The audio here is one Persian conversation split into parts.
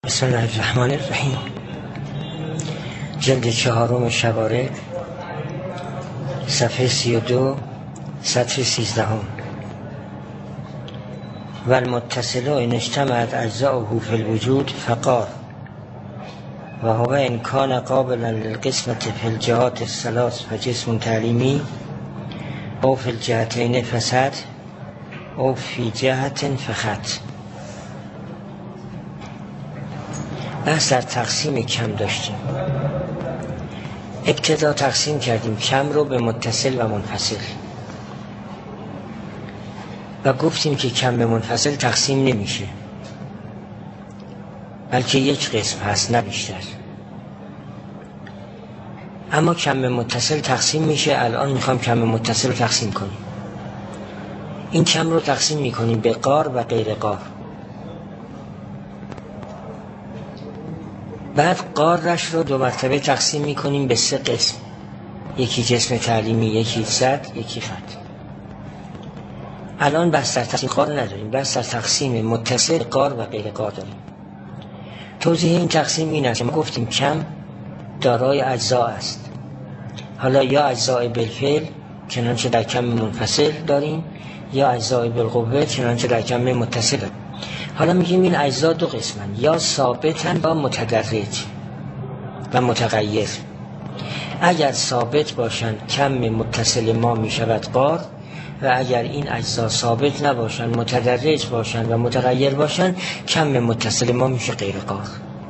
بسم الله الرحمن الرحیم. جلد 4 شوارع، صفحه 32، سطر 13. و المتصل ان اجتمعت اجزاؤه فی الوجود فقار و هو ان کان قابلا للقسمة فی الجهات الثلاث فجسم تعلیمی او فی الجهتین فسد او فی جهت فخط. بحث در تقسیم کم داشتیم. ابتدا تقسیم کردیم کم رو به متصل و منفصل و گفتیم که کم به منفصل تقسیم نمیشه، بلکه یک قسم هست نه بیشتر. اما کم به متصل تقسیم میشه. الان میخوام کم به متصل رو تقسیم کنیم. این کم رو تقسیم میکنیم به قار و غیر قار. بعد قارش رو 2 مرتبه تقسیم میکنیم به 3 قسم، یکی جسم تعلیمی، یکی سد، یکی خط. الان بحث در تقسیم قار نداریم، بحث در تقسیم متصل قار و غیر قار داریم. توضیح این تقسیم این است که ما گفتیم کم دارای اجزا است. حالا یا اجزای بالفعل چنانچه در کم منفصل داریم، یا اجزای بالقوه چنانچه در کم متصل داریم. حالا میگیم این اجزا 2 قسمن، یا ثابتن یا متدرج و متغیر. اگر ثابت باشن کم متصل ما میشود قار، و اگر این اجزا ثابت نباشن، متدرج باشن و متغیر باشن، کم متصل ما میشه غیر قار.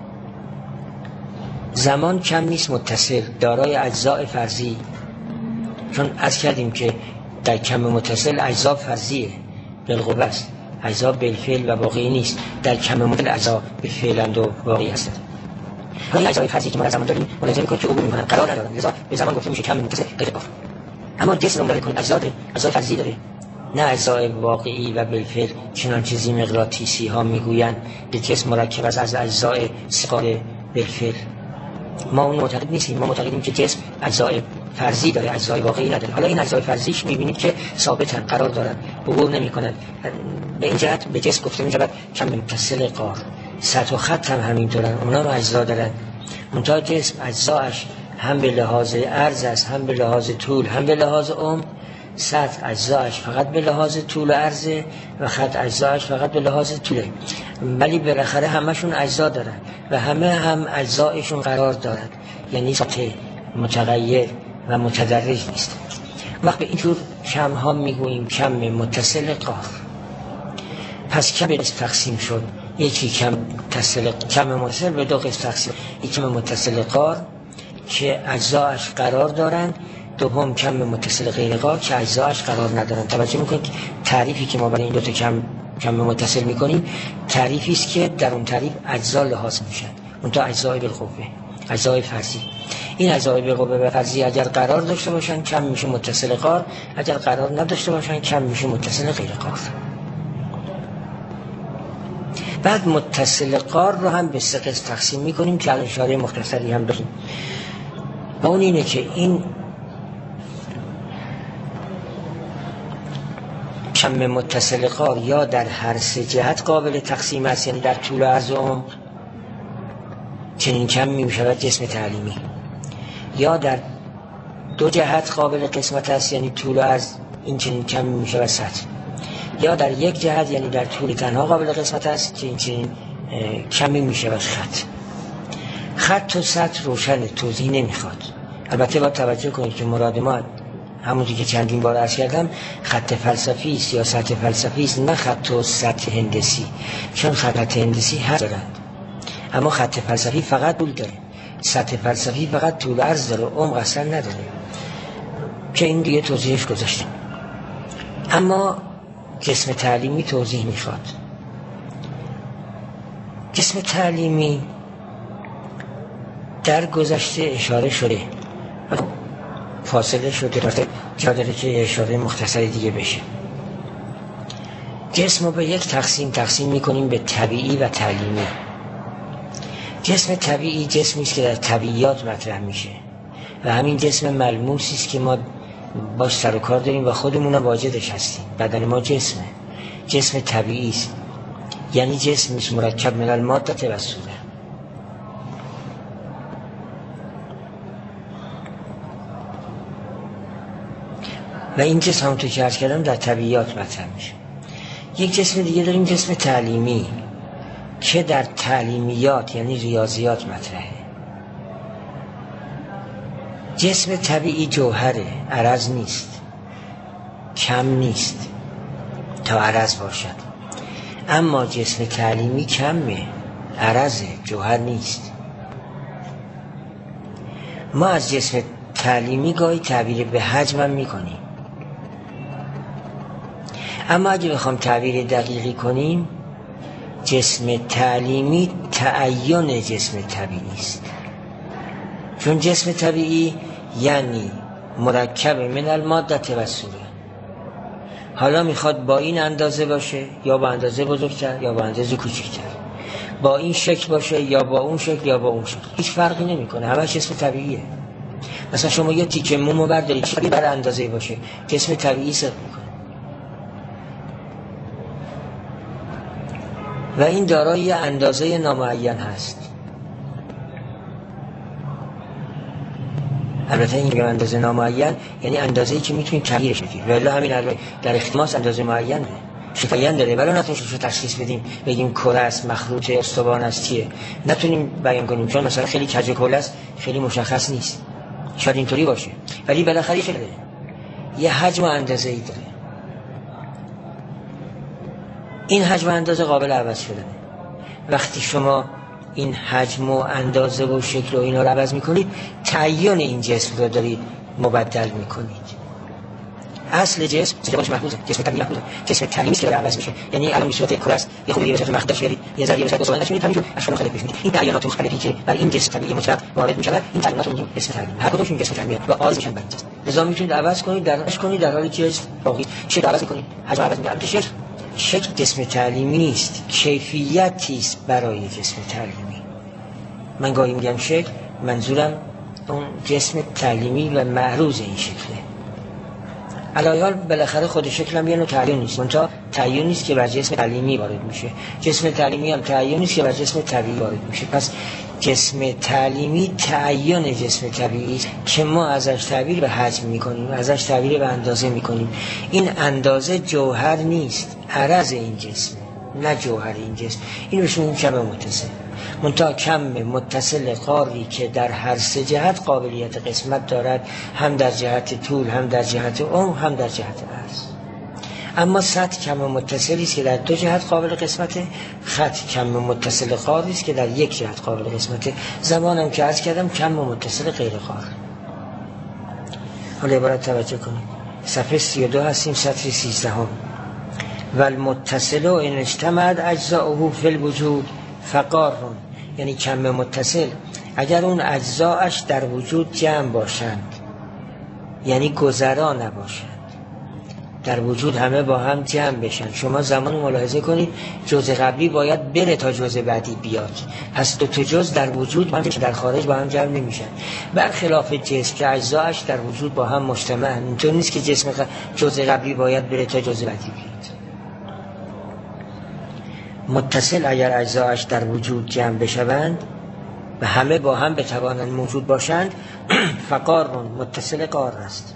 زمان کم نیست متصل، دارای اجزاء فرضی، چون عرض کردیم که در کم متصل اجزا فرضیه، بالقوه است، اجزا بالفعل و واقعی نیست. در کم متصل اجزا بالفعل و واقعی هستند. این اجزای فرضی که ما در زمان داریم ملازم میکنه که عبور میکنن، قرار ندارن، لذا به زمان گفته میشه کم متصل غیر قار. اما جسم رو میکنه اجزا داره، اجزا فرضی داره، نه اجزای واقعی و بالفعل. چنانچه ذی‌مقناطیسی ها میگویند که جسم مرکب از اجزای ثقال بالفعل. ما اون معتقد نیستیم، ما معتقدیم که جسم اجزای فرضی داره، اجزای واقعی نداره. حالا این اجزای فرضیش میبینید که ثابتن، قرار دارن، عبور نمیکنن. به این جهت به جسم گفته میشود کم متصل قار. سطح و خط هم همینطورن، اونا هم اجزا دارن. منتها جسم اجزاش هم به لحاظ عرض است، هم به لحاظ طول، هم به لحاظ عمق. سطح اجزاش فقط به لحاظ طول و عرضه و خط اجزاش فقط به لحاظ طوله. ولی بالاخره همشون اجزا دارن و همه هم اجزایشون قرار دارن، یعنی سطح متغیر و متدرج نیست. وقت به اینجور کم ها میگوییم کم متصل قار. پس کم تقسیم شد، یکی کم متصل به 2 قسم تقسیم، یکی کم متصل قار که اجزاش قرار دارن، دوم کم متصل غیر قار که اجزاش قرار ندارن. توجه میکنید تعریفی که ما برای این 2 تا کم متصل میکنیم تعریفی است که در اون تعریف اجزا لحاظ میشن، اون تا اجزای بالقوه، اجزای فرضی. این اجزای بالقوه و فرضی اگر قرار داشته باشن کم میشه متصل قار، اگر قرار نداشته باشن کم میشه متصل غیر قار. بعد متصل قار رو هم به 3 قسم تقسیم میکنیم که الان اشاره مختصری هم داریم. و اون اینه که این کم متصل قار یا در هر 3 جهت قابل تقسیم است، یعنی در طول و عرض و عمق چنین کم میشود جسم تعلیمی، یا در 2 جهت قابل قسمت است، یعنی طول و عرض، این چنین کم میشود سطح، یا در 1 جهت یعنی در طول تنها قابل قسمت است که این چنین کمی میشود خط. خط و سطح روشن، توضیح نمیخواد. البته باید توجه کنید که مراد ما همونجوری که چندین بار عرض کردم خط فلسفی است یا سطح فلسفی است، نه خط و سطح هندسی. چون خط هندسی هست دارند، اما خط فلسفی فقط طول داره، سطح فلسفی فقط طول و عرض داره، عمق اصلا نداره، که این دیگه توضیحش گذاشتیم. اما جسم تعلیمی توضیح میخواد. جسم تعلیمی در گذشته اشاره شده، فاصله شده، جا داره که اشاره مختصری دیگه بشه. جسم رو به 1 تقسیم میکنیم به طبیعی و تعلیمی. جسم طبیعی جسمی است که در طبیعیات مطرح میشه و همین جسم ملموسی است که ما باش سر و کار داریم و خودمون واجدش هستیم. بدن ما جسم طبیعی است، یعنی جسم مرکب من الماده و صوره. و این جسم همونطور که عرض کردم در طبیعیات مطرح میشه. یک جسم دیگه داریم، جسم تعلیمی که در تعلیمیات یعنی ریاضیات مطرحه. جسم طبیعی جوهره، عرض نیست، کم نیست تا عرض باشد. اما جسم تعلیمی کمه، عرضه، جوهر نیست. ما از جسم تعلیمی گاهی تعبیر به حجم میکنیم، اما اگه بخوام تعبیر دقیقی کنیم، جسم تعلیمی تعین جسم طبیعی است. چون جسم طبیعی یعنی مرکب من الماده و صوره. حالا میخواد با این اندازه باشه یا با اندازه بزرگتر یا با اندازه کوچکتر، با این شکل باشه یا با اون شکل یا با اون شکل، هیچ فرقی نمیکنه، همه جسم طبیعیه. مثلا شما یه تیکه مومو بردارید چه بر اندازه باشه، جسم طبیعی صدق میکنه و این دارای اندازه نامعین هست. البته این میگم اندازه نامعین یعنی اندازه‌ای که میتونید تغییرش بدید، ولی همین در اختماس اندازه معینه، شفایان داره، ولی نتونیم رو تشخیص بدیم بگیم کره است، مخروط استوان است، چیه، نتونیم بیان کنیم، چون مثلا خیلی کج کله است، خیلی مشخص نیست، شاید اینطوری باشه، ولی بالاخره شده یه حجم و اندازه‌ای داره. این حجم و اندازه قابل عوض شدنه. وقتی شما این حجم و اندازه و شکل و اینا رو عوض میکنید، تعیین این جسم رو دارید مبدل میکنید. اصل جسم صداش محفوظه، جسم طبیعی محفوظه، جسم تعلیمی که عوض میشه، یعنی الان به صورت کره است، یه خودی به صورت مخدش برید، یه ذره به صورت سوال نشونید، همینجور اشکال مختلف میشه. این تعیینات مختلفی که برای این جسم طبیعی مطلق وارد میشه، این تعیینات رو اسم تعلیمی، هر کدومشون جسم طبیعی و آز میشن بر جسم. لذا میتونید عوض کنید، در حالی که باقی شکل عوض کنید، حجم عوض میکنید. شکل جسم تعلیمی نیست، کیفیتی است برای جسم تعلیمی. من گاهی میگم شکل، منظورم اون جسم تعلیمی و معروض این شکله. علایال بالاخره خود شکل هم یه نوع تعیین نیست، منتها تعیین نیست که بر جسم تعلیمی وارد میشه، جسم تعلیمی هم تعیین نیست که بر جسم طبیعی وارد میشه. پس جسم تعلیمی تعیین جسم طبیعی است که ما ازش تعبیر به حجم میکنیم، ازش تعبیر به اندازه میکنیم. این اندازه جوهر نیست، عرض این جسم، نه جوهر این جسم. این بهش میگیم کم متصل. منتها کم متصل قاری که در هر سه جهت قابلیت قسمت دارد، هم در جهت طول، هم در جهت عمق، هم در جهت عرض. اما سطح کم متصلی است که در دو جهت قابل قسمته، خط کم متصل قاری است که در یک جهت قابل قسمته. زمانم که عرض کردم کم متصل غیر قار. حالا عبارت توجه کنید، صفحه 32 هستیم، سطر 13. و المتصل ان اجتمعت اجزاؤه فی الوجود فقار، یعنی کم متصل اگر اون اجزاش در وجود جمع باشند، یعنی گذرا نباشند، در وجود همه با هم جمع بشن. شما زمان ملاحظه کنید جزء قبلی باید بره تا جزء بعدی بیاد، پس دو تا جزء در وجود با هم در خارج با هم جمع نمیشن. برخلاف جسم که اجزاش در وجود با هم مجتمعن، اینطور نیست که جزء قبلی باید بره تا جزء بعدی بیاد. متصل اگر اجزاش در وجود جمع بشوند و همه با هم بتوانند موجود باشند، فقار متصل قار است.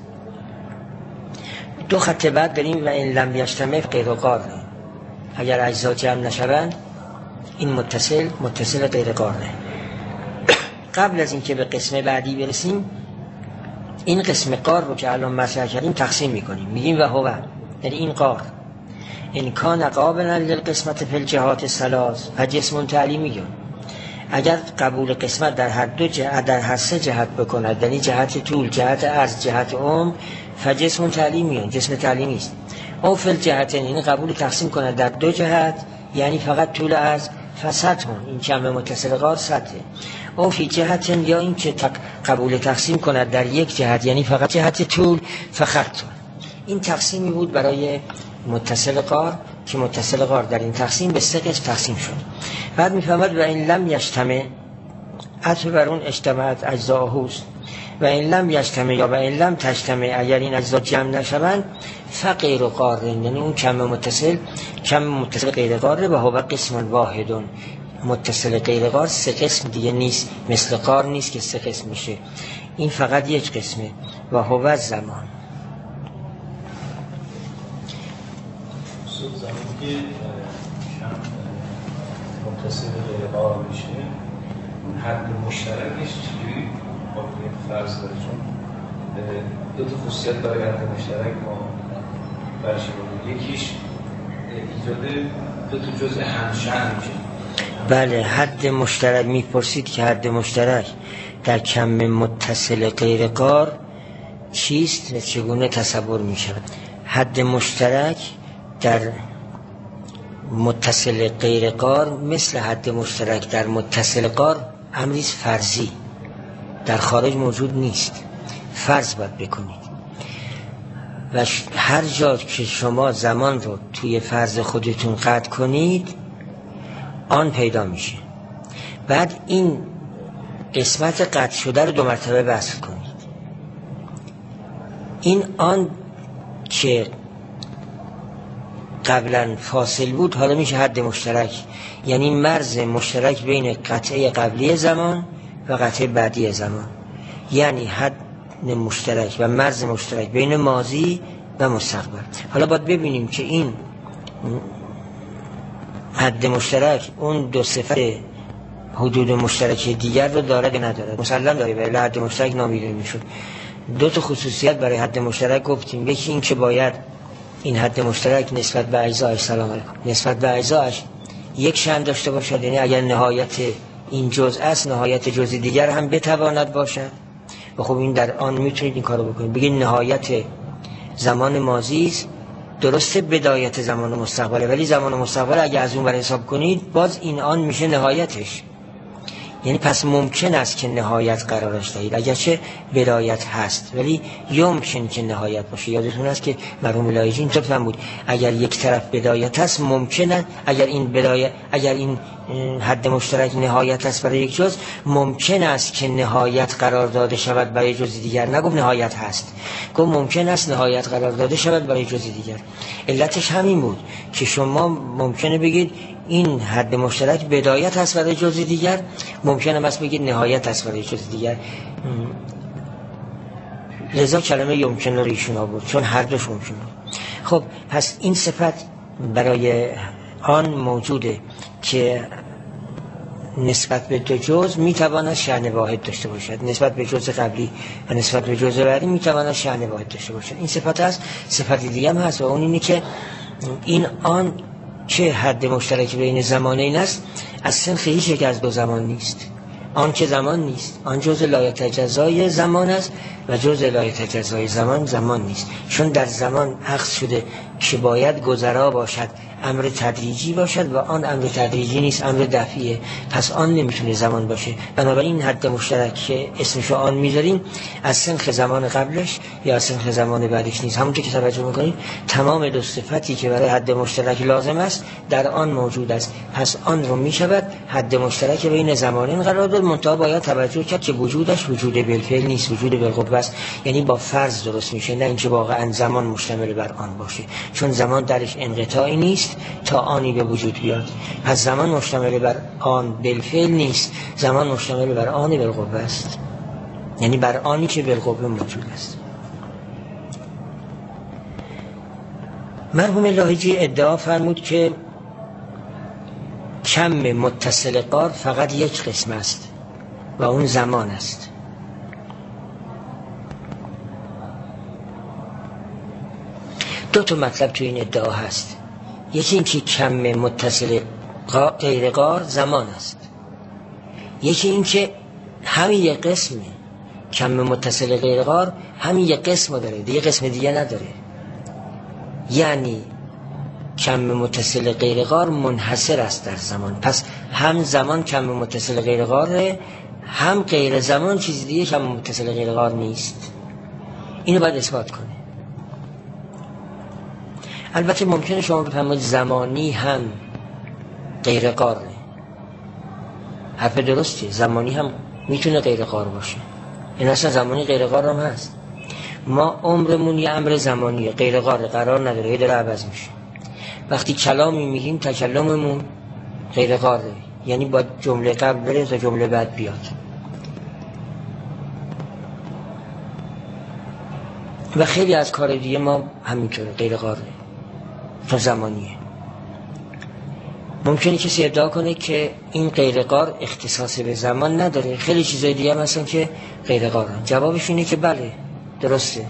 دو خط بعد داریم و این لم یجتمع غیر قار. اگر اجزا جمع نشوند این متصل غیر قاره. قبل از اینکه به قسم بعدی برسیم، این قسم قار رو که الان مطرح کردیم تقسیم میکنیم، میگیم و هو، یعنی این قار ان کان قابلا للقسمت فی الجهات الثلاث فجسم تعلیمی. اگر قبول قسمت در هر سه جهت بکند، یعنی جهت طول، جهت عرض، جهت عمق، فجسم تعلیمی، جسم تعلیمی است. او فی الجهتین، یعنی قبول تقسیم کند در دو جهت، یعنی فقط طول عرض، فسطح، این کم متصل قار سطح. او فی جهتین، یا این که قبول تقسیم کند در یک جهت، یعنی فقط جهت طول، فخط. این تقسیمی بود برای متصل قار که متصل قار در این تقسیم به سه قسم تقسیم شد. بعد میفهمد و این لم یجتمع، عطف بر اون اجتماعت اجزاءه است، و این لم یجتمع یا و این لم تجتمع، اگر این اجزا جمع نشوند، فغیر قار، یعنی اون کم متصل غیر قاره، و هو قسم واحد. متصل غیر قار سه قسم دیگه نیست، مثل قار نیست که سه قسم میشه، این فقط یک قسمه. و هو زمان، که کم متصل غیر قرار میشه، اون حد مشترکش چجوری قابلیت فرض داره؟ چون دو تا خصوصیت برای حد مشترک ما برشیم بود، یکیش ایجاد دو تا جزء همشأن میشه. بله، حد مشترک میپرسید که حد مشترک در کم متصل غیر قار چیست و چگونه تصور میشود؟ حد مشترک در متصل غیر قار مثل حد مشترک در متصل قار امری فرضی در خارج موجود نیست، فرض باید بکنید و هر جا که شما زمان رو توی فرض خودتون قطع کنید آن پیدا میشه. بعد این قسمت قطع شده رو دو مرتبه وصل کنید. این آن که قبلا فاصل بود حالا میشه حد مشترک، یعنی مرز مشترک بین قطعه قبلی زمان و قطعه بعدی زمان، یعنی حد مشترک و مرز مشترک بین ماضی و مستقبل. حالا باید ببینیم که این حد مشترک اون دو صفت حدود مشترک دیگر رو داره یا نداره. مسلم داره، ولی حد مشترک نامیده میشد. دو تا خصوصیت برای حد مشترک گفتیم، یکی این که باید این حد مشترک نسبت به اجزاش، سلام علیکم، نسبت به اجزاش یک شأن داشته باشد، یعنی اگر نهایت این جزء است نهایت جزء دیگر هم بتواند باشد. و خب این در آن میتونید این کارو بکنید، بگید نهایت زمان ماضی است، درسته بدایت زمان مستقبله، ولی زمان مستقبل اگه از اون بر حساب کنید باز این آن میشه نهایتش. یعنی پس ممکن است که نهایت قرارش دهید، اگرچه بدایت هست ولی یمکن که نهایت باشه. یادتون است که مرحوم لایجی اینطور فهم بود، اگر یک طرف بدایت هست ممکنه، اگر این حد مشترک نهایت است برای یک جزء، ممکن است که نهایت قرار داده شود برای جزء دیگر. نگفت نهایت هست، گفت ممکن است نهایت قرار داده شود برای جزء دیگر. علتش همین بود که شما ممکنه بگید این حد مشترک بدایت هست برای جزء دیگر، ممکنه بس بگید نهایت هست برای جزء دیگر. لذا کلمه یمکن رو ایشون آورد، چون هر دوش ممکنه. خب پس این صفت برای آن موجوده که نسبت به دو جزء میتواند شأن واحد داشته باشد، نسبت به جزء قبلی و نسبت به جزء بعدی میتواند شأن واحد داشته باشد. این صفت هست. صفت دیگه هم هست و اون اینه که این آن که حد مشترک بین زمانین است از سنخ هیچ یک از دو زمان نیست. آن که زمان نیست، آن جزء لایتجزای زمان است و جزء لایتجزای زمان نیست، چون در زمان اخذ شده که باید گذرا باشد، امر تدریجی باشد و آن امر تدریجی نیست، امر دفعیه، پس آن نمیتونه زمان باشه. بنابراین حد مشترک که اسمشو آن میذاریم از سنخ زمان قبلش یا از سنخ زمان بعدش نیست. همونطور که توجه میکنید تمام دو صفتی که برای حد مشترک لازم است در آن موجود است، پس آن رو میشود حد مشترک بین زمانین قرار داد. منتها باید توجه کرد که وجودش وجود بالفعل نیست، وجود بالقوه است، یعنی با فرض درست میشه، نه اینکه واقعا زمان مشتمل بر آن باشه، چون زمان درش انقطاعی نیست تا آنی به وجود بیاد. پس زمان مشتمل بر آن بالفعل نیست، زمان مشتمل بر آنی بالقوه است، یعنی بر آنی که بالقوه موجود است. مرحوم لاهیجی ادعا فرمود که کم متصل قار فقط یک قسم است و اون زمان است. دو تا مطلب تو این ادعا هست. یکی این که کم متصل غیر قار زمان است، یکی این که همین یک قسمه، کم متصل غیر قار همین یک قسم داره، دیگه قسم دیگه نداره. یعنی کم متصل غیر قار منحصر است در زمان، پس هم زمان کم متصل غیر قاره، هم غیر زمان چیز دیگه کم متصل غیر قار نیست. اینو باید اثبات کنه. البته ممکنه شما بفهمید زمانی هم غیر قاره، حرف درستی، زمانی هم میتونه غیر قار باشه، این اصلا زمانی غیر قار هم هست. ما عمرمون یه امر زمانیه، غیر قاره، قرار نداره، یه داره عوض میشه. وقتی کلامی میگیم تکلممون غیر قاره، یعنی با جمله قبل بره تا جمله بعد بیاد. و خیلی از کار دیگه ما همینطوره غیر قاره تا زمانیه. ممکنه کسی ادعا کنه که این غیرقار اختصاص به زمان نداره، خیلی چیزای دیگه هم هستن که غیرقارن. جوابش اینه که بله درسته،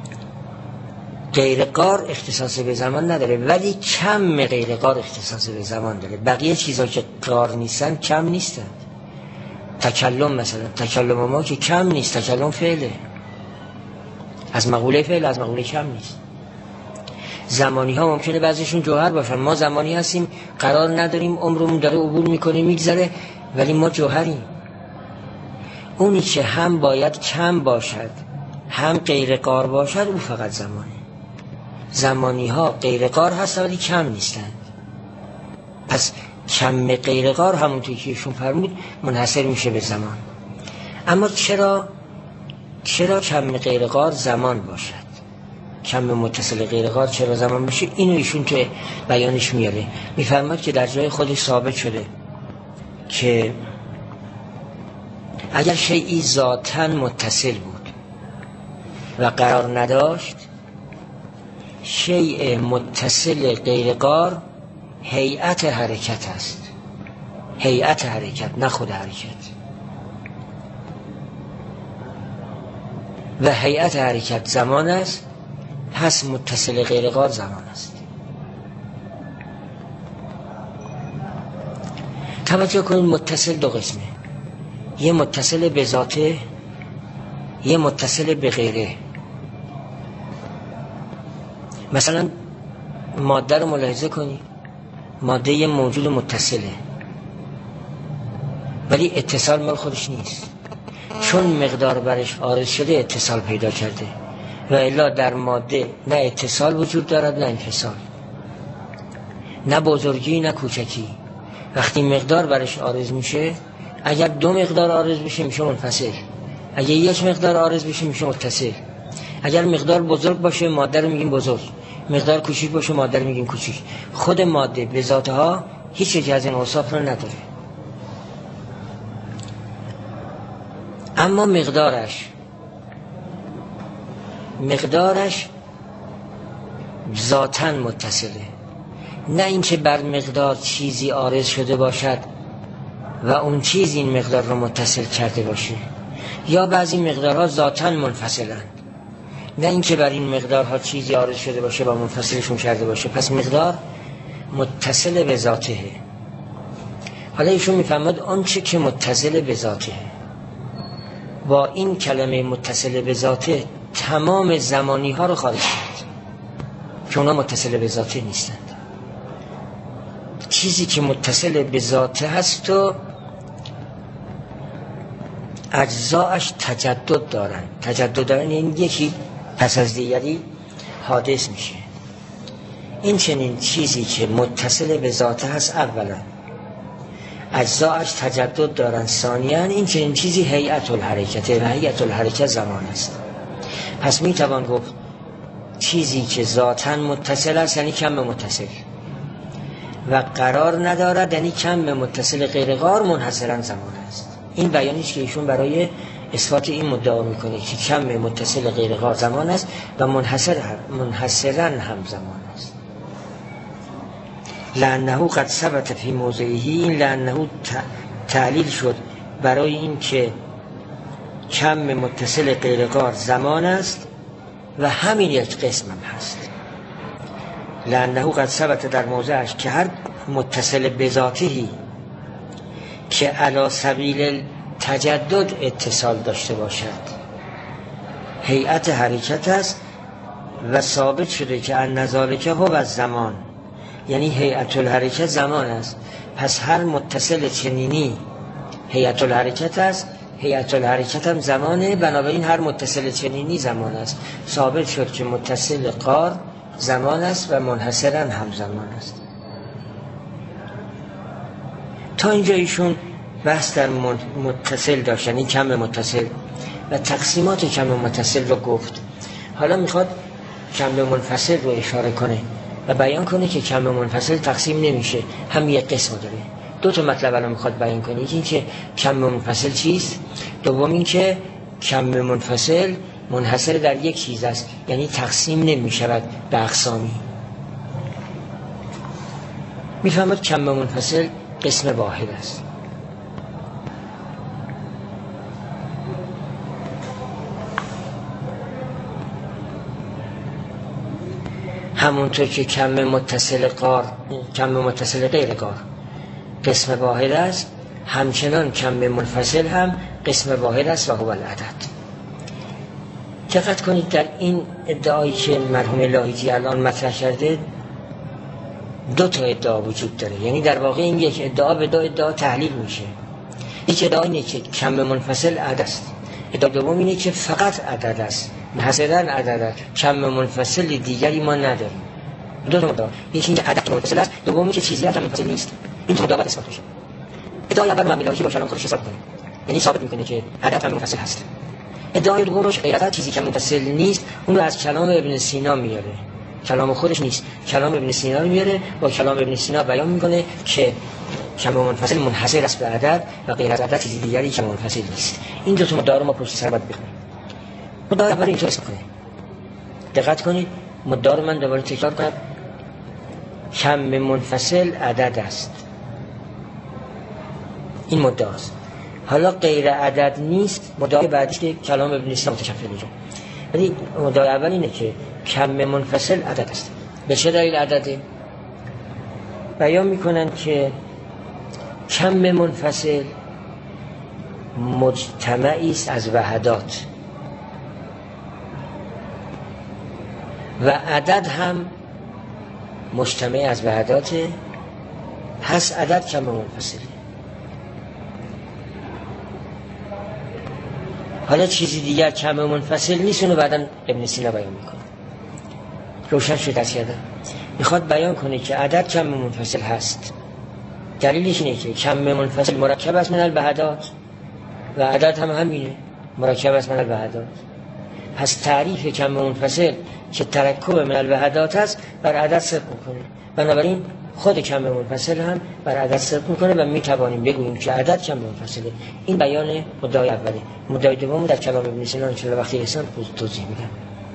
غیرقار اختصاص به زمان نداره، ولی کم غیرقار اختصاص به زمان داره. بقیه چیزا که قار نیستن کم نیستن. تکلم مثلا، تکلم ما که کم نیست، تکلم فعله، از مقوله فعل، از مقوله کم نیست. زمانی ها ممکنه بعضیشون جوهر باشن، ما زمانی هستیم قرار نداریم، عمرمون داره عبور میکنه میگذره، ولی ما جوهریم. اونی که هم باید کم باشد هم غیرقار باشد اون فقط زمانه. زمانی ها غیرقار هستن ولی کم نیستند. پس کم غیرقار همونطور که ایشون فرمود منحصر میشه به زمان. اما چرا کم غیرقار زمان باشد، کم متصل غیرقار چرا زمان باشه؟ اینو ایشون تو بیانش میاره، میفرماد که در جای خودش ثابت شده که اگر شیئی ذاتاً متصل بود و قرار نداشت، شیء متصل غیرقار هیئت حرکت است، هیئت حرکت نه خود حرکت، و هیئت حرکت زمان است، پس متصل غیرقار زمان است. توجه کنید متصل دو قسمه، یه متصل به ذاته، یه متصل به غیره. مثلا ماده رو ملاحظه کنید، ماده یه موجود متصله ولی اتصال مال خودش نیست، چون مقدار برش عارض شده اتصال پیدا کرده، و الا در ماده نه اتصال وجود دارد نه انفصال، نه بزرگی نه کوچکی. وقتی مقدار برش عارض میشه، اگر دو مقدار عارض بشه میشه منفصل، اگر یک مقدار عارض بشه میشه متصل. اگر مقدار بزرگ باشه ماده رو میگیم بزرگ، مقدار کوچیک باشه ماده رو میگیم کوچیک. خود ماده به ذاتها هیچ یک از این اوصاف رو نداره، اما مقدارش ذاتاً متصله، نه اینکه بر مقدار چیزی عارض شده باشد و اون چیز این مقدار رو متصل کرده باشه، یا بعضی مقدارها ذاتاً منفصلند، نه اینکه بر این مقدارها چیزی عارض شده باشه و منفصلشون کرده باشه. پس مقدار متصل به ذاته. حالا ایشون میفهمد آنچه که متصل به ذاته، با این کلمه متصل به ذاته تمام زمانی ها رو خارج کرد که اونا متصل به ذاته نیستند. چیزی که متصل به ذاته هست و اجزاش تجدد دارن، یعنی یکی پس از دیگری حادث میشه. این چنین چیزی که متصل به ذاته هست اولا اجزاش تجدد دارن، ثانیاً این چنین چیزی هیئت الحرکته و هیئت الحرکت زمان است. پس میتوان گفت چیزی که ذاتاً متصل است یعنی کم متصل، و قرار ندارد یعنی کم متصل غیرقار منحصراً زمان است. این بیانیش که ایشون برای اثبات این مدعا میکنه که کم متصل غیرقار زمان است و منحصراً هم زمان است. لأنه قد ثبت فی موضعه، لأنه تعلیل شد برای این که کم متصل غیرقار زمان است و همین یک قسم هم هست. لأنه قد ثبت در موضعش که هر متصل بذاتهی که علی سبیل تجدد اتصال داشته باشد هیئت حرکت است، و ثابت شده که النذالک هو از زمان، یعنی هیئت الحرکت زمان است. پس هر متصل چنینی هیئت الحرکت است، هیئت الحرکت هم زمانه، بنابراین هر متصل چنینی زمان است. ثابت شد که متصل قار زمان است و منحصراً هم زمان است. تا اینجا ایشون بحث در متصل داشت، یعنی کم متصل و تقسیمات کم متصل رو گفت. حالا میخواد کم منفصل رو اشاره کنه و بیان کنه که کم منفصل تقسیم نمیشه، هم یک قسم داره. دو تا مطلب الان میخواد بیان کنه، یکی این که کم منفصل چیست، دوم این که کم منفصل منحصر در یک چیز است، یعنی تقسیم نمیشود به اقسامی. میفهمد کم منفصل قسم واحد است. همونطور که کم متصل غیر قار قسم واحد است، همچنان کم منفصل هم قسم واحد است و هو العدد. دقت کنید در این ادعایی که مرحوم لاهیجی الان مطرح کرده دو تا ادعا وجود داره، یعنی در واقع این یک ادعا به دو ادعا تحلیل میشه. یک ادعا اینه که کم منفصل عدد است، ادعا دوم اینه که فقط عدد است، منحصراً عدد است، کم منفصل دیگری ما نداریم. دو تا ادعا، یکی اینکه عدد منفصل است، دومی که چیزی کم منفصل نیست. این ادعا باید اثبات بشه. ادعای اول مرحوم لاهیجی با کلام خودش ثابت کنه، یعنی ثابت میکنه که عدد کم منفصل هست. ادعای دومش غیر عدد چیزی کم منفصل نیست، اون رو از کلام ابن سینا میاره، کلام خودش نیست، کلام ابن سینا رو میاره، با کلام ابن سینا بیان میکنه که کم منفصل منحصر است به عدد و غیر از عدد چیزی دیگری کم منفصل نیست. این دو تا مدعا رو ما پشت سر باید بخونیم. مدعا اول اینطور است کنه، دقت کنید مدعا رو من دوباره تکرار کنم، کم منفصل عدد است، این مدعا است. حالا غیر عدد نیست، مدعای بعدیش که کلام ابن سینا متشکل میشه. ولی مدعای اول اینه که کم منفصل عدد است. به چه دلیل عدده؟ بیان میکنن که کم منفصل مجتمعی است از وحدات و عدد هم مجتمع از وحداته، پس عدد کم منفصله. حالا چیزی دیگر کم منفصل نیست، اونو بعداً ابن سینا بیان میکنه. روشن شد درس کردم. میخواد بیان کنه که عدد کم منفصل هست. دلیلش اینه که کم منفصل مرکب است من الوحدات و عدد هم همینه، مرکب است من الوحدات. پس تعریف کم منفصل که ترکب من الوحدات است بر عدد صدق میکنه، بنابراین خود کم منفصل هم بر عدد صدق میکنه و میتوانیم بگوییم که عدد کم منفصله. این بیان مدعای اوله. مدعای دوم در کلام ابن سینا ان شاء الله وقتی رسم توضیح میدم.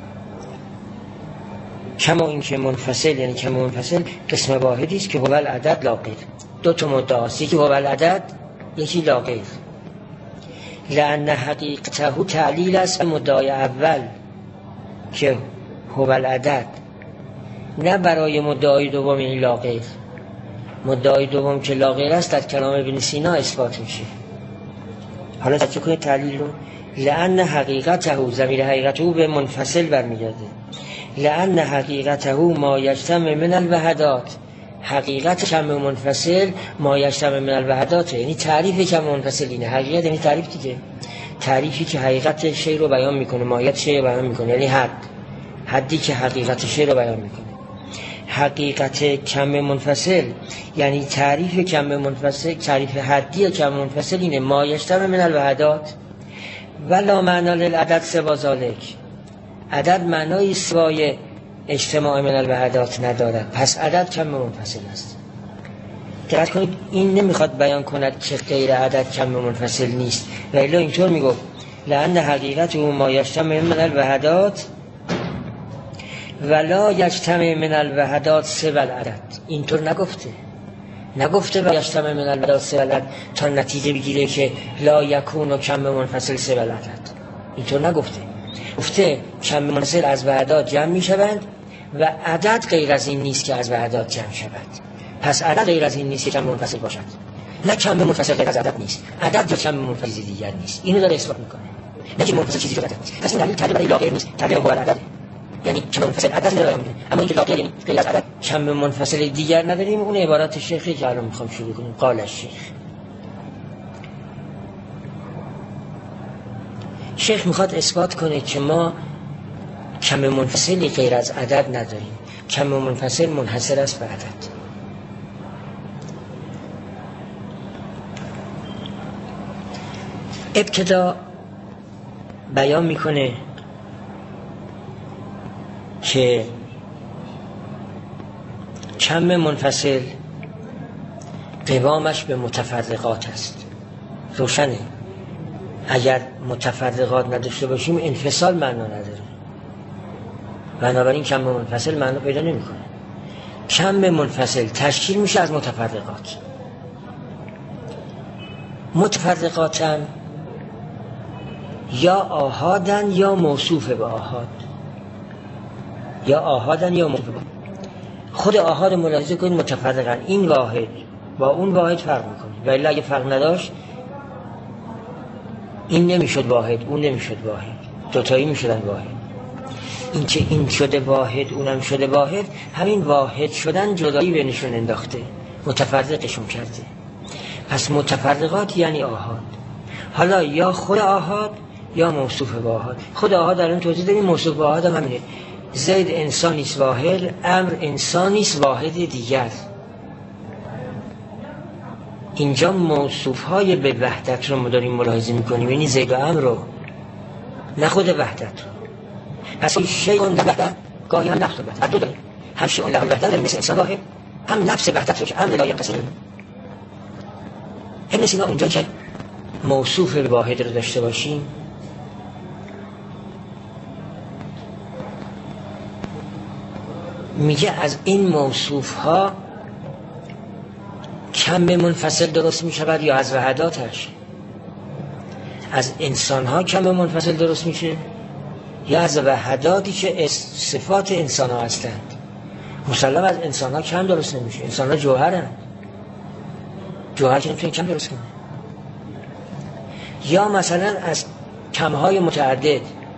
کما این که منفصل یعنی کم منفصل قسم واحدی است که هو العدد لا غیر. دو تا مدعا است، یکی هو العدد، یکی لا غیر. لأن حقیقته تعلیل است مدعای اول که هو العدد، نه برای مدعای دوم این لا غیر. مدعای دوم که لا غیر است در کلام ابن سینا اثبات میشه. حالا تکیه کنید تعلیل رو. لأن حقیقته، ضمیر حقیقته به منفصل برمیگرده. لأن حقیقته ما یجتمع من الوحدات، حقیقت کم منفصل ما یجتمع من الوحدات، یعنی تعریف کم منفصل اینه. حقیقت یعنی تعریف دیگه، تعریفی که حقیقت شی رو بیان میکنه، ماهیت شی رو بیان میکنه، یعنی حدی که حقیقت شی رو بیان میکنه. حقیقت کم منفصل یعنی تعریف کم منفصل، تعریف حدی کم منفصل اینه ما یجتمع من الوحدات ولا معنا للعدد سوا ذلک. عدد معنای سوای اجتماع من الوحدات ندارد، پس عدد کم منفصل است. دقت کنید این نمیخواد بیان کند که غیر عدد کم منفصل نیست، ولی اینطور میگفت لأن حقیقت ما یجتمع من الوحدات ولا یجتمع من الوحدات سوى العدد. اینطور نگفته و یجتمع من الوحدات سوى العدد تا نتیجه بگیره که لا یکون و کم منفصل سوى العدد. اینطور نگفته، گفته کم منفصل از وحدات جمع میشوند و عدد غیر از این نیست که از وحدات جمع شود. پس عدد غیر از این نیست که کم منفصل باشد، نه کم منفصل غیر از عدد نیست، عدد یا کم منفصل دیگر نیست. اینو داره اثبات میکنه، نه که منفصل چیزی جز عدد نیست. پس این دلیل کرده برای لا غیر نیست، کرده هو العدد، یعنی کم منفصل عدد نداره، اما اینکه لا غیر یعنی غیر از عدد کم منفصل دیگر نداریم. اون عبارات شیخی که الان میخوام شروع کنیم. قال شیخ میخواد اثبات کنه که ما کم منفصلی غیر از عدد نداریم، کم منفصل منحصر است به عدد. ابتدا بیان میکنه که کم منفصل قوامش به متفرقات است. روشنه اگر متفرقات نداشته باشیم انفصال معنا نداره، بنابراین کم منفصل معنا پیدا نمیکنه. کم منفصل تشکیل میشه از متفرقات. متفرقات هم یا آحادن یا موصوف به آحاد، یا آحادن یا موصوف به آحاد. خود آحاد ملاحظه کنید متفرقن، این واحد با اون واحد فرق میکنه، ولی اگه فرق نداشت این نمیشد واحد اون نمیشد واحد، دوتایی میشدن واحد. این که این شده واحد اونم شده واحد، همین واحد شدن جدایی بینشون انداخته، متفرقشون کرده. پس متفرقات یعنی آحاد. حالا یا خود آحاد یا موصوف به آحاد. خود آحاد الان توضیح دادیم، موصوف به آحاد هم همینه. زید انسانیست واحد، امر انسانیست واحد دیگر. اینجا موصوف های به وحدت رو ما داریم ملاحظه میکنیم، یعنی زید و امر رو، نه خود وحدت رو. پس شیء وحدت گاهی هم نفس وحدت، هر دو داریم، هم شیء وحدت مثل انسان واحد، هم نفس وحدت رو که امر لا ينقسم. ابن سینا اونجا که موصوف به واحد رو داشته باشیم، میگه از این موصوف ها کم منفصل درست میشود یا از وحداتش. از انسان ها کم منفصل درست میشه یا از وحداتی که صفات انسان ها هستند. مسلم از انسان ها کم درست نمیشه، انسان ها جوهرند، جوهر که نمیتونه کم درست کنه. یا مثلا از کمهای متعدد،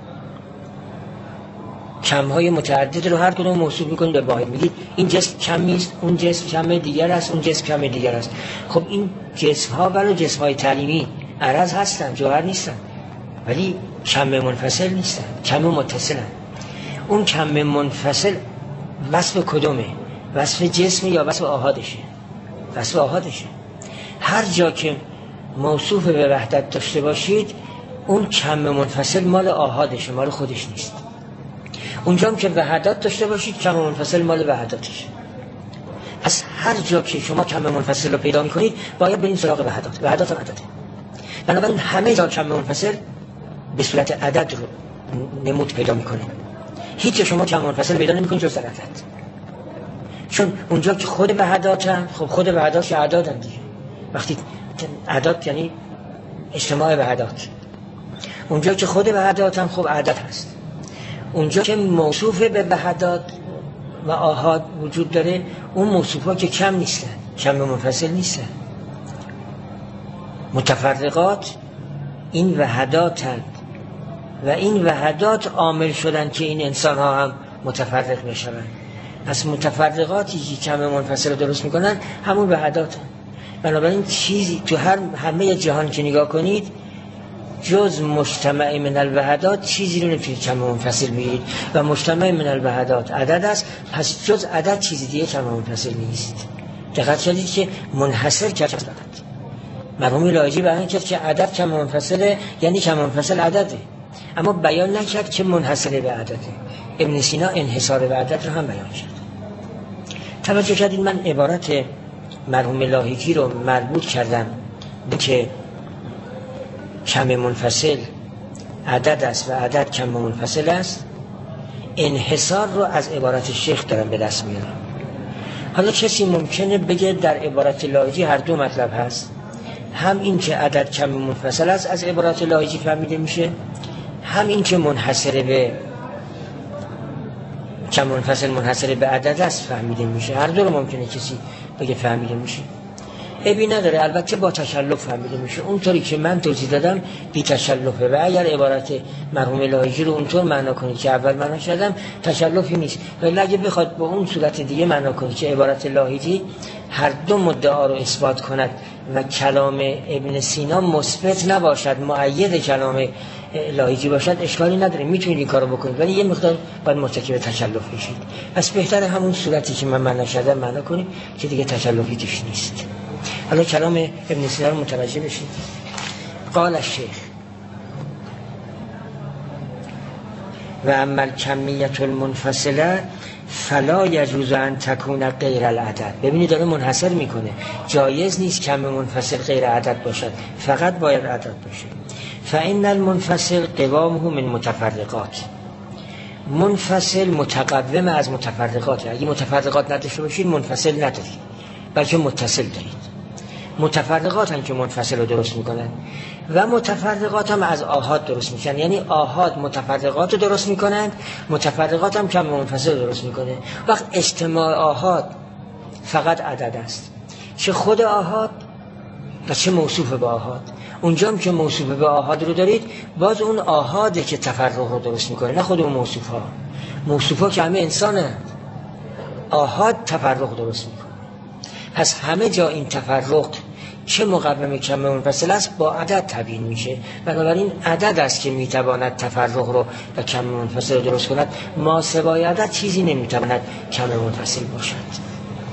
کمهای متعدد رو هر کدوم موصوف میکنید به واحد، میگید این جسم کمی است، اون جسم کم دیگر است، اون جسم کم دیگر است. خب این جسم ها برای جسم های تعلیمی عرض هستن، جوهر نیستن، ولی کم منفصل نیستن، کم متصلن. اون کم منفصل وصف کدومه؟ وصف جسم یا وصف آحادشه؟ وصف آحادشه. هر جا که موصوف به وحدت داشته باشید، اون کم منفصل مال آحادشه، مال خودش نیست. اونجا هم که وحدت داشته باشید، کم منفصل مال وحدتشه. پس هر جا که شما کم منفصل رو پیدا میکنید، باید برید سراغ وحدت. وحدت هم عدده. بنابراین همه جا کم منفصل به صورت عدد رو نمود پیدا میکنه. هیچ جا شما کم منفصل پیدا نمیکنید جز در عدد. چون اونجا که خود وحدت هم، خب خود وحدت که اعداد هم دیگه. وقتی اعداد یعنی اجتماع وحدات. اونجا که خود وحدات هم خب عدد هست. اونجا که موصوف به وحدات و آحاد وجود داره، اون موصوفا که کم نیستن، کم منفصل نیستن. متفرقات این وحداتند و این وحدات عامل شدن که این انسان ها هم متفرق بشوند. پس متفرقاتی که کم منفصل رو درست میکنن همون وحدات هم. بنابراین چیزی تو همه جهان که نگاه کنید، جز مجتمع من الوحدات چیزی رو نمیتونید کم منفصل بگیرید و مجتمع من الوحدات عدد است. پس جز عدد چیزی دیگه کم منفصل نیست. دقت کردید که منحصر کرد عدد. مرحوم لاجی بیان کرد که عدد کم منفصله، یعنی کم منفصل عدده، اما بیان نکرد که منحصر به عدده. ابن سینا انحصار به عدد رو هم بیان کرد. توجه کردید من عبارت مرحوم لاهیجی رو مربوط کردم به که کم منفصل عدد است و عدد کم منفصل است. انحصار رو از عبارت شیخ دارم به دست میارم. حالا کسی ممکنه بگه در عبارت لاهیجی هر دو مطلب هست، هم این که عدد کم منفصل است از عبارت لاهیجی فهمیده میشه، هم این که منحصر به کم منفصل منحصر به عدد است فهمیده میشه. هر دو رو ممکنه کسی بگه فهمیده میشه، عیبی نداره. البته با تکلف فهمیده میشه. اونطوری که من توضیح دادم بی تکلفه و اگر عبارت مرحوم لاهیجی رو اونطور معنا کنید که اول معنا کردم تکلفی نیست، ولی اگه بخواد با اون صورت دیگه معنا کنید که عبارت لاهیجی هر دو مدعا رو اثبات کند و کلام ابن سینا مثبت نباشد، مؤید کلام لاهیجی باشد، اشکالی نداره، میتونید این کارو بکنید، ولی یه مقدار باید مرتکب تکلف بشید. پس بهتره همون صورتی که من معنا کردم معنا کنید که دیگه تکلفی توش نیست. حالا کلام ابن سینا رو متوجه بشید. قال الشیخ و اما الکمیت المنفصله فلا یجوز ان تکون غیر العدد. ببینید داره منحصر میکنه، جایز نیست کم منفصل غیر عدد باشد، فقط باید عدد باشه. فان المنفصل قوامه من متفرقات. منفصل متقوم از متفرقات. اگه متفرقات نداشته باشید منفصل ندارید، بلکه متصل دارید. متفرقات هم که منفصل رو درست میکنن و متفرقات هم از آحاد درست میکنن. یعنی آحاد متفرقات رو درست میکنن، متفرقات هم کم منفصل رو درست میکنه. وقت اجتماع آحاد فقط عدد است، چه خود آحاد و چه موصوف به آحاد. اونجا هم که موصوف به آحاد رو دارید، باز اون آحاده که تفرق رو درست میکنه، نه خود اون موصوف ها. موصوف ها که همه انسانه، آحاد تفرق درست میکنه. پس همه جا این تفرق چه مقوم کم منفصل است با عدد تبیین میشه. بنابراین عدد است که میتواند تفرق رو و کم منفصل رو درست کند. ما سوای عدد چیزی نمیتواند کم منفصل باشد.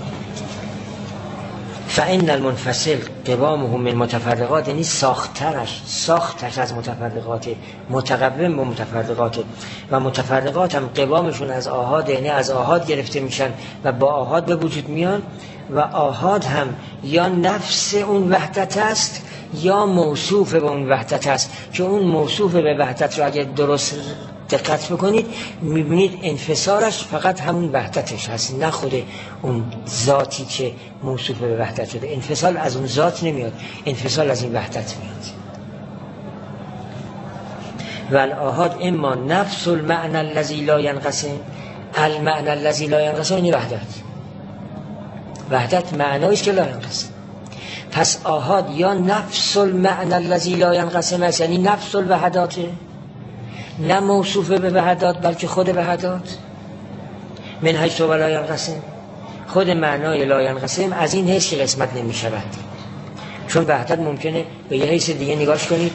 فإن المنفصل قوامه من متفرقات، یعنی ساختش از متفرقات، متقوم به متفرقات. و متفرقات هم قوامشون از آحاد، یعنی از آحاد گرفته میشن و با آحاد به وجود میان. و آحاد هم یا نفس اون وحدت است یا موصوف به اون وحدت است، که اون موصوف به وحدت رو اگه درست دقت بکنید میبینید انفصالش فقط همون وحدتش هست، نه خود اون ذاتی که موصوف به وحدت شده. انفصال از اون ذات نمیاد، انفصال از این وحدت میاد. و الآحاد اما نفس المعنى الذي لا ينقسم، المعنى الذي لا ينقسم یعنی وحدت معنایی است که لا ينقسم. پس آحاد یا نفس المعنى الذي لا ينقسم است، یعنی نفس الوحدات، نه موصوف به وحدات بلکه خود وحدات. من حیث لا ينقسم، خود معنای لا ينقسم از این حیث که قسمت نمی شود. چون وحدت ممکنه به یه حیث دیگه نگاش کنید،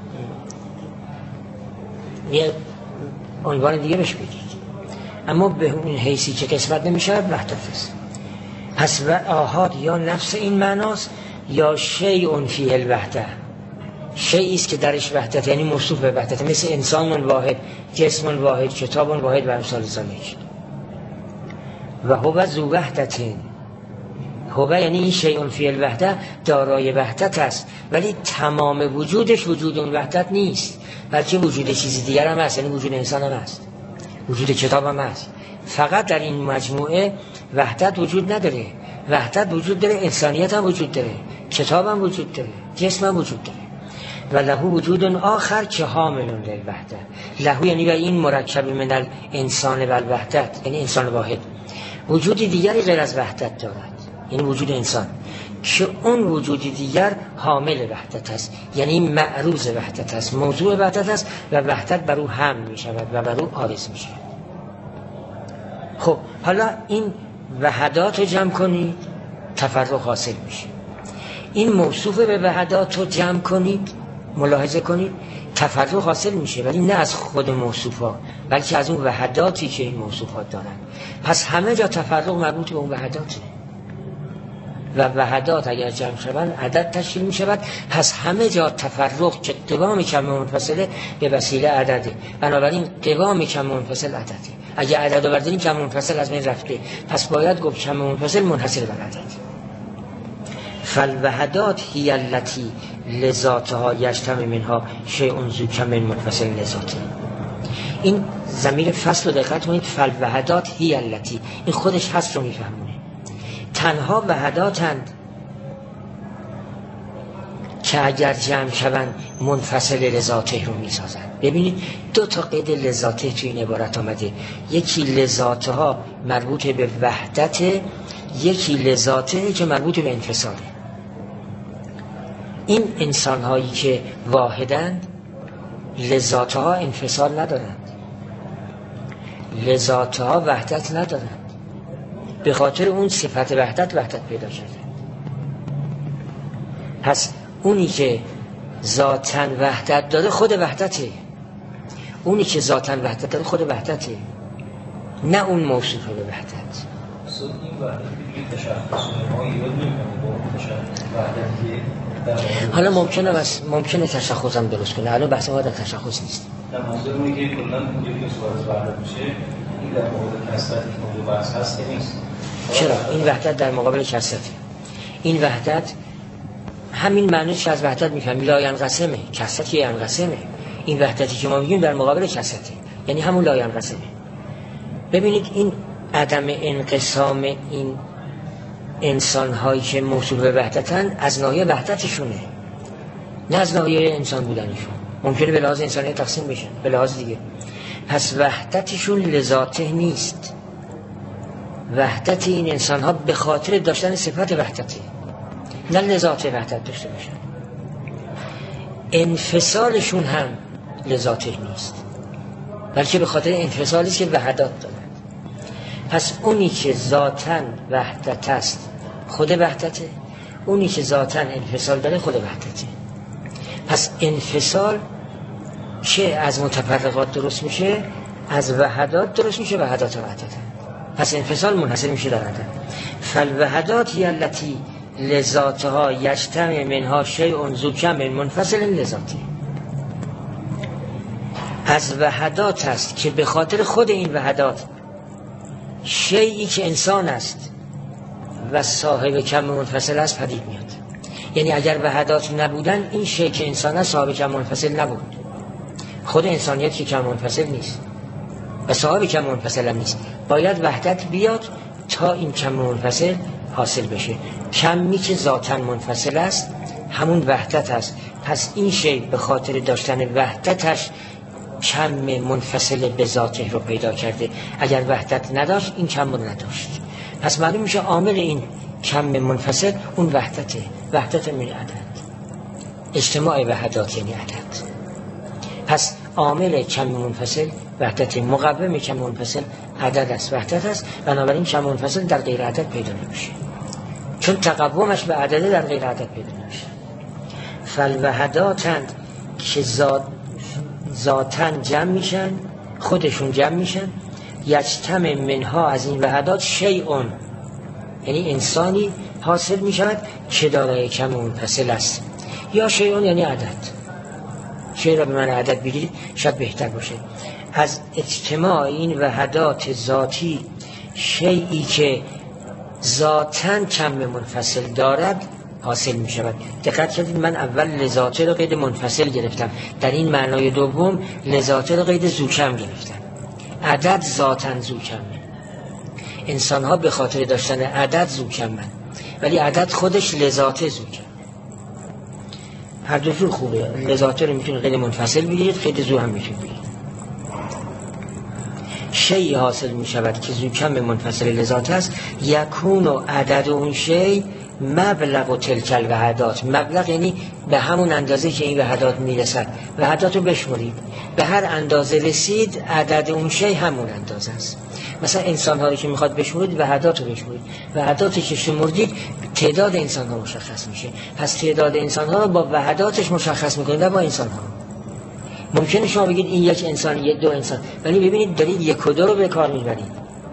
یه عنوان دیگه بهش بگید، اما به اون حیثی که قسمت نمی شود وحدت است. پس آحاد یا نفس این معناست یا شیء فیه الوحده، شیئی است که درش وحدت، یعنی موصوف به وحدت، مثل انسان واحد، جسم واحد، کتاب واحد و امثال ذالک. و هو ذو وحدت، هو یعنی این شیء فیه الوحده دارای وحدت است، ولی تمام وجودش وجود اون وحدت نیست، بلکه وجود چیزی دیگر هم هست، یعنی وجود انسان هم هست، وجود کتاب هم هست. فقط در این مجموعه وحدت وجود نداره، وحدت وجود داره، انسانیت هم وجود داره، کتاب هم وجود داره، جسم هم وجود داره. و له وجود آخر که حامل للوحده، له یعنی و این مرکب من الانسان و الوحدت، یعنی انسان واحد وجود دیگری غیر از وحدت دارد، یعنی وجود انسان، که اون وجود دیگر حامل وحدت است، یعنی معروض وحدت است، موضوع وحدت است و وحدت بر او هم می شود و بر او عارض می شود. خب حالا این وحدات رو جمع کنید تفرق حاصل میشه. این موصوف به وحدات رو جمع کنید، ملاحظه کنید، تفرق حاصل میشه، ولی نه از خود موصوفا بلکه از اون وحداتی که این موصوفات دارن. پس همه جا تفرق مربوط به اون وحداته و وحدات اگر جمع شوند عدد تشکیل میشود. پس همه جا تفرق که قوام کم منفصله به وسیله عدده، بنابراین قوام کم منفصل عدده. اگر عدد رو برداریم کم منفصل از بین رفته، پس باید گفت کم منفصل منحصر بر عدد. فالوحدات هی التی لذاتها یجتمع منها شیء ذو کم منفصل لذاته. این ضمیر فصل رو دقت کنید، فالوحدات هی التی، این خودش هست رو میفهمونه. تنها وحداتند که اگر جمع شوند منفصل لذاته رو میسازند. ببینید دو تا قید لذاته توی این عبارت آمده، یکی لذاته ها مربوط به وحدت، یکی لذاته که مربوط به انفصاله. این انسان هایی که واحدند لذاته ها انفصال ندارند، لذاته ها وحدت ندارند، به خاطر اون صفت وحدت پیدا شده. پس اونی که ذاتاً وحدت داره خود وحدته، اونی که ذاتاً وحدت داره خود وحدته، نه اون موصوف به وحدت. این وحدت که تشخص ما ایراد نمی‌کنه با تشخص وحدتی. حالا ممکنه تشخص هم درست کنه، الان بحث ما در تشخص نیست. در موضوع میگه کلاً اونجوری که صورت وحدت میشه، این در مورد کثرتی که موضوع بحث هست نیست. چرا؟ این وحدت در مقابل کثرته. این وحدت همین معنیش از وحدت میفهمیم، لا ینقسمه، کثرت ینقسمه. این وحدتی که ما میگیم در مقابل کثرته، یعنی همون لا ینقسمه. ببینید این عدم انقسام این انسان هایی که موصوف به وحدتن از ناحیه وحدتشونه، نه از ناحیه انسان بودنشون. ممکنه به لحاظ انسانی تقسیم بشن، به لحاظ دیگه. پس وحدتشون لذاته نیست. وحدت این انسان ها به خاطر داشتن صفت وحدته، نه لذات وحدت داشته باشن. انفصالشون هم لذاته نیست، بلکه به خاطر انفصالی است که وحدت دارن. پس اونی که ذاتاً وحدت است خود وحدته، اونی که ذاتاً انفصال داره خود وحدته. پس انفصال که از متفرقات درست میشه، از وحدات درست میشه، وحدات وحدته. پس انفصال منحصر میشه در وحدت. فالوحدات هی التی لذاتها یجتمع منها شیء ذو کم منفصل لذاته. از وحدات است که به خاطر خود این وحدات شیئی که انسان است و صاحب کم منفصل است پدید میاد. یعنی اگر وحدات نبودن این شیئی که انسان است صاحب کم منفصل نبود. خود انسانیت که کم منفصل نیست و صاحب کم منفصل هم نیست. باید وحدت بیاد تا این کم منفصل حاصل بشه. کمی که ذاتاً منفصل است همون وحدت است. پس این شی به خاطر داشتن وحدتش کم منفصل به ذاته رو پیدا کرده. اگر وحدت نداشت این کم رو نداشت. پس معلوم میشه عامل این کم منفصل اون وحدته. وحدت من عدد، اجتماع وحدات یعنی عدد. پس عامل کم منفصل وحدت، مقوم کم منفصل عدد است، وحدت است. بنابراین کم منفصل در غیر عدد پیدا نمیشه، چون تقومش به عدده در غیر عدد پیدا نمیشه. فالوحداتند که ذاتن جمع میشن، خودشون جمع میشن. یجتمع منها از این وحدات شیئون، یعنی انسانی حاصل میشود که دارای کم منفصل است. یا شیئون یعنی عدد. شیء را به معنی عدد بگیرید شاید بهتر باشه. از اجتماع این وحدات ذاتی شیئی که ذاتاً کم منفصل دارد حاصل می شود. دقت کردید من اول لذاته رو قید منفصل گرفتم، در این معنای دوم لذاته رو قید زوکم گرفتم. عدد ذاتاً زوکمه. انسان ها به خاطر داشتن عدد زوکمن، ولی عدد خودش لذاته زوکم. هر دو جور خوبه. لذاته رو میتونید قید منفصل بگیرید، قید زو هم میتونید بگیرید. شیئی حاصل می شود که زوکم منفصل لذات است. یکون و عدد اون شیء مبلغ و تلکل وحدات. مبلغ یعنی به همون اندازه که این وحدات میرسد. وحدات رو بشمرید، به هر اندازه رسید عدد اون شیء همون اندازه است. مثلا انسان ها رو که میخواد بشمرید وحدات رو بشمرید، وحداتی که شمردید تعداد انسان ها مشخص میشه. پس تعداد انسان ها رو با وحداتش مشخص میکنید، نه با انسان ها. ممکنه شما بگید این یک انسان، یک دو انسان، ولی ببینید دارید یک و دو رو به کار میبرید.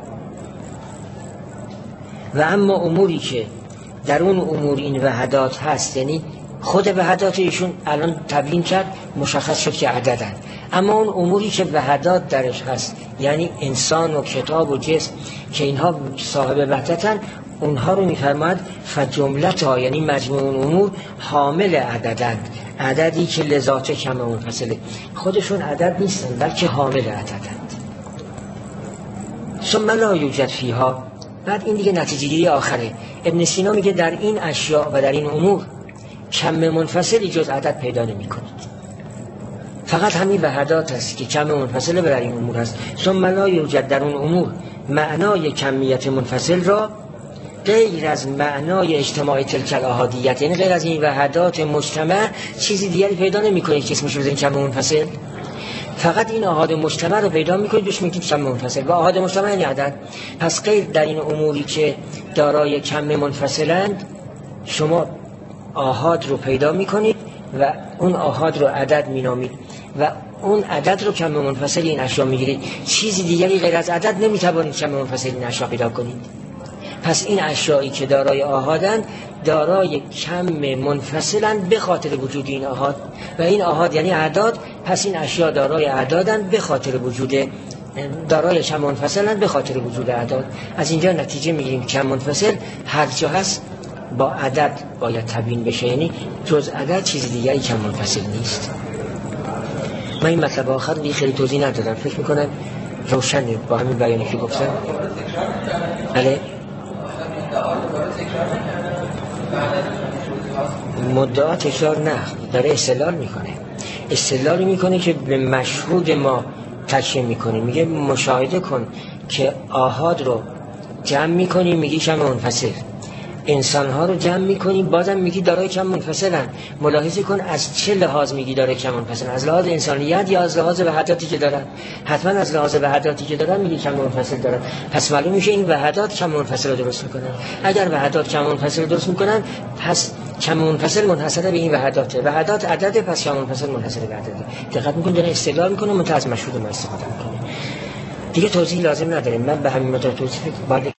و اما اموری که در اون امور این وحدات هست، یعنی خود وحدات ایشون الان تبیین کرد مشخص شد که عددن، اما اون اموری که وحدات درش هست یعنی انسان و کتاب و جسم که اینها صاحب وحدتن، اونها رو میفرماد فجملتها، یعنی مجموع اون امور حامل عددند. عددی که لذات کم منفصله، خودشون عدد نیستن بلکه حامل عددند. ثم لا یوجد فیها. بعد این دیگه نتیجه گیری آخره. ابن سینا میگه در این اشیاء و در این امور کم منفصلی جز عدد پیدا نمی کنید. فقط همین وحدات است که کم منفصله در این امور هست. ثم لا یوجد در اون امور معنای کمیت منفصل را غیر از معنای اجتماع تلک الاحادیت، یعنی غیر از این وحدات مجتمع چیزی دیگری پیدا نمی‌کنید که اسمش رو بزنید کم منفصل. فقط این آحاد مجتمع رو پیدا می‌کنید بهش میگید کم منفصل. و آحاد مجتمع یعنی عدد. پس غیر در این اموری که دارای کم منفصلند شما آحاد رو پیدا می‌کنید و اون آحاد رو عدد می‌نامید و اون عدد رو کم منفصل این اشیا می‌گیرید. چیزی دیگری غیر از عدد نمی‌توانید کم منفصل این اشیا پیدا کنید. پس این اشیایی که دارای آحادند دارای کم منفصلند به خاطر وجود این آحاد، و این آحاد یعنی اعداد. پس این اشیا دارای اعدادند به خاطر وجود، دارای کم منفصلند به خاطر وجود اعداد. از اینجا نتیجه میگیریم کم منفصل هر جا هست با عدد باید تبیین بشه، یعنی جز عدد چیز دیگری کم منفصل نیست. من این مطلب آخر رو خیلی توضیح ندادم، فکر میکنم روشنه با همین بیانی که گفتم. بله مدعا تکرار نه، داره استدلال میکنه که به مشهود ما تکیه میکنه. میگه مشاهده کن که آحاد رو جمع میکنی میگی کم منفصل، انسانها رو جمع میکنی بازم میگی دارای کم منفصلن. ملاحظه کن از چه لحاظ میگی دارای کم منفصلن، از لحاظ انسانیت یا از لحاظ وحداتی که دارن؟ حتما از لحاظ وحداتی که دارن میگی کم منفصل دارن. پس معلوم میشه این وحدات کم منفصل رو درست میکنن. اگر وحدات کم منفصل رو درست میکنن پس کم منفصل منحصر به این وحداته. وحدات عدده، پس کم منفصل منحصر به عدده. دقت میکنید داره استدلال میکنه، منتها از مشهود ما استفاده میکنه. دیگه توضیح لازم نداره، من به همین مدت توضیح